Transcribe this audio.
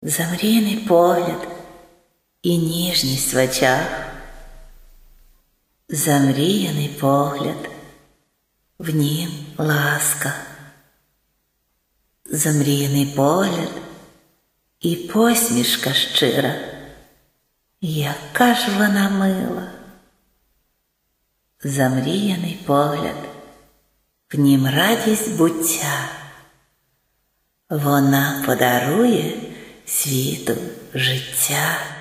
Замріяний погляд і ніжність в очах, замріяний погляд, в нім ласка, замріяний погляд і посмішка щира, яка ж вона мила. Замріяний погляд, в нім радість буття, вона подарує світу життя.